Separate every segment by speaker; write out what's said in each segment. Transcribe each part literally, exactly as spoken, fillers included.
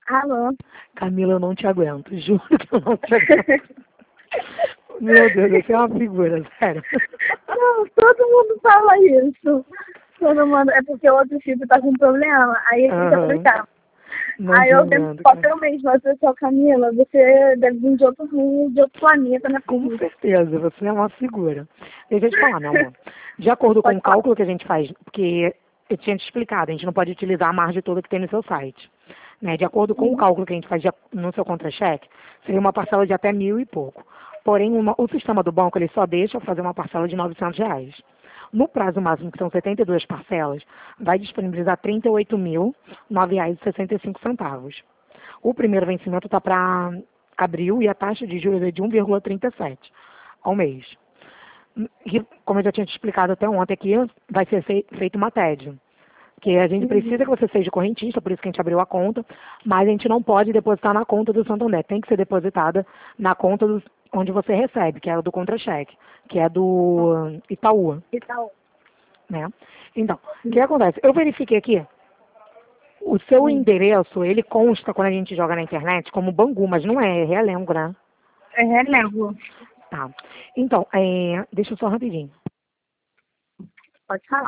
Speaker 1: Alô?
Speaker 2: Camila, eu não te aguento, juro que eu não te aguento. Meu Deus, você é uma figura, sério.
Speaker 1: Não, todo mundo fala isso. Todo mundo, é porque o outro chip tá com problema, aí ele fica
Speaker 2: Aham.
Speaker 1: trancado.
Speaker 2: Não
Speaker 1: Aí
Speaker 2: te
Speaker 1: eu sempre
Speaker 2: aguento,
Speaker 1: falo
Speaker 2: cara.
Speaker 1: eu mesma, a pessoa, Camila, você deve vir de outro mundo, de outro planeta, né?
Speaker 2: Com certeza, você é uma figura. Deixa eu te falar, meu amor. De acordo com
Speaker 1: Pode
Speaker 2: o
Speaker 1: falar.
Speaker 2: cálculo que a gente faz, porque eu tinha te explicado, a gente não pode utilizar a margem toda que tem no seu site. Né? De acordo com o
Speaker 1: Uhum.
Speaker 2: cálculo que a gente faz de- no seu contra-cheque, seria uma parcela de até mil e pouco. Porém, uma- o sistema do banco ele só deixa fazer uma parcela de novecentos reais. No prazo máximo, que são setenta e duas parcelas, vai disponibilizar trinta e oito mil, nove reais e sessenta e cinco centavos. O primeiro vencimento está para abril e a taxa de juros é de um vírgula trinta e sete ao mês. E, como eu já tinha te explicado até ontem aqui, vai ser fei- feita uma T E D. Que a gente precisa que
Speaker 1: Uhum.
Speaker 2: você seja correntista, por isso que a gente abriu a conta, mas a gente não pode depositar na conta do Santander. Tem que ser depositada na conta do, onde você recebe, que é a do contra-cheque, que é do Itaú,
Speaker 1: Que tal?
Speaker 2: né? Então, o que acontece? Eu verifiquei aqui, o seu
Speaker 1: Hum.
Speaker 2: endereço, ele consta quando a gente joga na internet como Bangu, mas não é, é Realengo, né?
Speaker 1: É relevo.
Speaker 2: Tá. Então, é, deixa eu só rapidinho.
Speaker 1: Pode falar.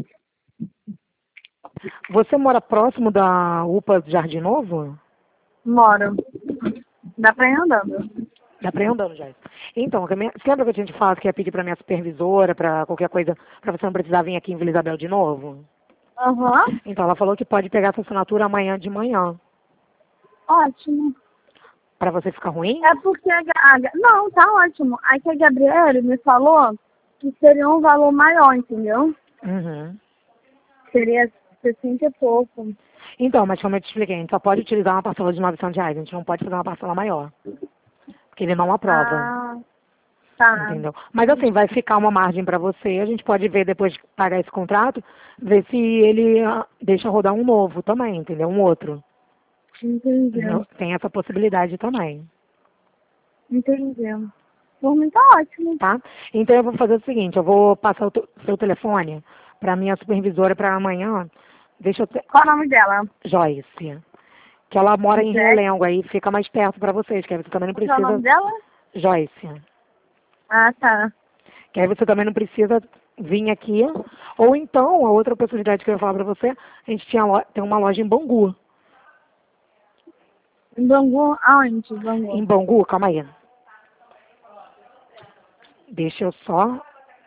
Speaker 2: Você mora próximo da U P A do Jardim Novo?
Speaker 1: Moro. Dá pra ir andando.
Speaker 2: Dá pra ir andando, já. Então, que a minha- você lembra que eu tinha te falado que ia pedir pra minha supervisora, pra qualquer coisa, pra você não precisar vir aqui em Vila Isabel de novo?
Speaker 1: Aham.
Speaker 2: Então, ela falou que pode pegar essa assinatura amanhã de manhã.
Speaker 1: Ótimo.
Speaker 2: Pra você ficar ruim?
Speaker 1: É porque a, Ga- a, Ga- não, tá ótimo. Aí que a Gabriele me falou que seria um valor maior, entendeu?
Speaker 2: Uhum.
Speaker 1: Seria sessenta e pouco.
Speaker 2: Então, mas como eu te expliquei, a gente só pode utilizar uma parcela de novecentos reais, a gente não pode fazer uma parcela maior. Porque ele não aprova.
Speaker 1: Ah, tá.
Speaker 2: Entendeu? Mas assim, vai ficar uma margem para você. A gente pode ver depois de pagar esse contrato, ver se ele ah, deixa rodar um novo também, entendeu? Um outro.
Speaker 1: Entendi.
Speaker 2: Entendeu? Tem essa possibilidade também,
Speaker 1: Entendi. Por mim tá ótimo.
Speaker 2: tá? Então eu vou fazer o seguinte, eu vou passar o te- seu telefone para minha supervisora para amanhã. Deixa eu ter...
Speaker 1: Qual o nome dela?
Speaker 2: Joyce. Que ela mora em
Speaker 1: Jack?
Speaker 2: Realengo, aí fica mais perto para vocês, que aí você também não
Speaker 1: Qual é o nome
Speaker 2: precisa.
Speaker 1: dela?
Speaker 2: Joyce.
Speaker 1: Ah, tá.
Speaker 2: Que aí você também não precisa vir aqui. Ou então, a outra possibilidade que eu ia falar pra você, a gente tinha lo- tem uma loja em Bangu.
Speaker 1: Em Bangu? Aonde?
Speaker 2: Em
Speaker 1: Bangu.
Speaker 2: Bangu, calma aí. Deixa eu só.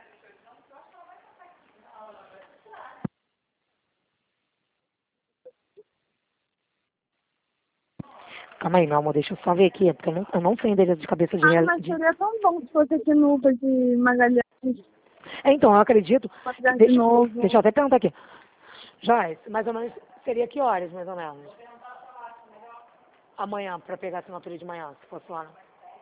Speaker 2: Calma aí, meu amor, deixa eu só ver aqui, porque eu não, eu não sei endereço de cabeça de,
Speaker 1: Ah,
Speaker 2: real-
Speaker 1: mas
Speaker 2: de...
Speaker 1: seria tão bom se fosse aqui no Upa de Magalhães.
Speaker 2: É, então, eu acredito.
Speaker 1: Magalhães de
Speaker 2: Deixa,
Speaker 1: novo.
Speaker 2: deixa eu até perguntar aqui. Joyce, mais ou menos, seria que horas, mais ou menos? Amanhã, pra pegar a assinatura de manhã, se fosse lá.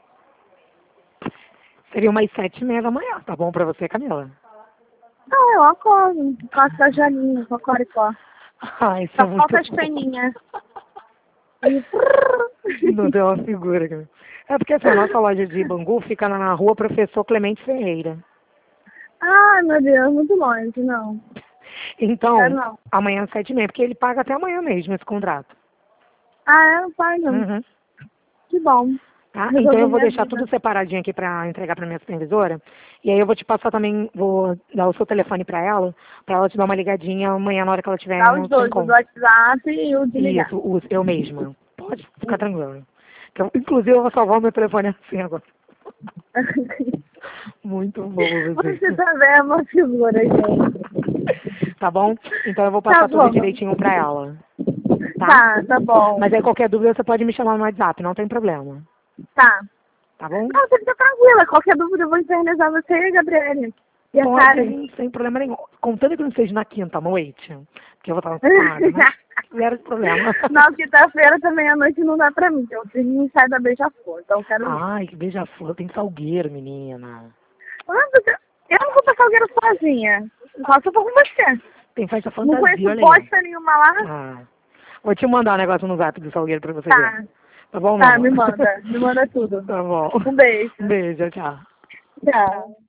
Speaker 2: Seria umas sete e meia da manhã, tá bom pra você, Camila?
Speaker 1: Não, eu acordo. Faço a janinha com a coricó.
Speaker 2: Ai, isso é
Speaker 1: Só
Speaker 2: muito
Speaker 1: falta as
Speaker 2: bom.
Speaker 1: peninhas. E...
Speaker 2: Não tem uma figura, cara. É porque assim, a nossa loja de Bangu fica na rua Professor Clemente Ferreira.
Speaker 1: Ai, meu Deus, muito longe, não. Quero
Speaker 2: Então,
Speaker 1: não.
Speaker 2: amanhã às sete e meia, porque ele paga até amanhã mesmo esse contrato.
Speaker 1: Ah, é? Não faz não.
Speaker 2: Uhum.
Speaker 1: Que bom.
Speaker 2: Tá? Então
Speaker 1: Resolveu
Speaker 2: eu vou
Speaker 1: minha
Speaker 2: deixar
Speaker 1: vida.
Speaker 2: tudo separadinho aqui pra entregar pra minha supervisora. E aí eu vou te passar também, vou dar o seu telefone pra ela, pra ela te dar uma ligadinha amanhã na hora que ela estiver
Speaker 1: Dá os
Speaker 2: no seu
Speaker 1: dois, o do
Speaker 2: encontro.
Speaker 1: WhatsApp e o de ligar.
Speaker 2: Isso, o- eu mesma. Pode ficar tranquilo. Então, inclusive eu vou salvar o meu telefone assim agora. Muito bom você.
Speaker 1: Você também é uma figura, gente.
Speaker 2: Tá bom? Então eu vou
Speaker 1: Tá
Speaker 2: passar tudo
Speaker 1: bom.
Speaker 2: direitinho pra ela. Tá?
Speaker 1: Tá, tá bom.
Speaker 2: Mas aí qualquer dúvida você pode me chamar no WhatsApp, não tem problema.
Speaker 1: Tá.
Speaker 2: Tá bom?
Speaker 1: Não, você fica tranquila. Qualquer dúvida eu vou infernizar você e a Gabriele. E a Karen.
Speaker 2: Pode, sem problema nenhum. Contanto que não seja na quinta noite, porque eu vou estar ocupada, né? Zero de problema.
Speaker 1: Não, quinta-feira também à noite não dá pra mim, que eu fiz um ensaio da Beija-Flor, então eu quero ir.
Speaker 2: Ai, que beija-flor. Tem salgueiro, menina.
Speaker 1: Ah, mas eu eu não vou pra Salgueiro sozinha. Só se eu for com você.
Speaker 2: Tem festa
Speaker 1: Não
Speaker 2: fantasia,
Speaker 1: conheço
Speaker 2: olha aí.
Speaker 1: bosta nenhuma lá.
Speaker 2: Ah, vou te mandar um negócio no zap do salgueiro pra você
Speaker 1: Tá.
Speaker 2: ver. Tá bom, meu
Speaker 1: Tá,
Speaker 2: amor?
Speaker 1: me manda. Me manda tudo.
Speaker 2: Tá bom.
Speaker 1: Um beijo.
Speaker 2: Um beijo, tchau.
Speaker 1: Tchau.